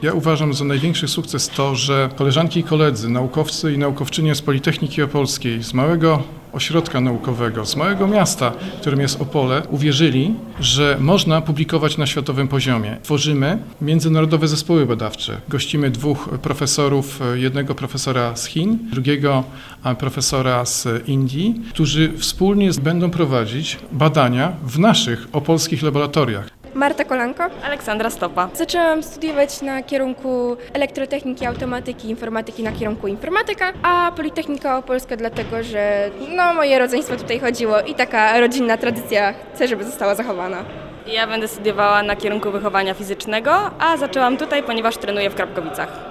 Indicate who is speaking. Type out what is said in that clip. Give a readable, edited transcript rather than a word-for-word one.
Speaker 1: Ja uważam za największy sukces to, że koleżanki i koledzy, naukowcy i naukowczynie z Politechniki Opolskiej, z małego ośrodka naukowego, z małego miasta, którym jest Opole, uwierzyli, że można publikować na światowym poziomie. Tworzymy międzynarodowe zespoły badawcze. Gościmy 2 profesorów, jednego profesora z Chin, drugiego profesora z Indii, którzy wspólnie będą prowadzić badania w naszych opolskich laboratoriach.
Speaker 2: Marta Kolanko.
Speaker 3: Aleksandra Stopa.
Speaker 2: Zaczęłam studiować na kierunku elektrotechniki, automatyki, informatyki na kierunku informatyka, a Politechnika Opolska dlatego, że moje rodzeństwo tutaj chodziło i taka rodzinna tradycja chcę, żeby została zachowana.
Speaker 3: Ja będę studiowała na kierunku wychowania fizycznego, a zaczęłam tutaj, ponieważ trenuję w Krapkowicach.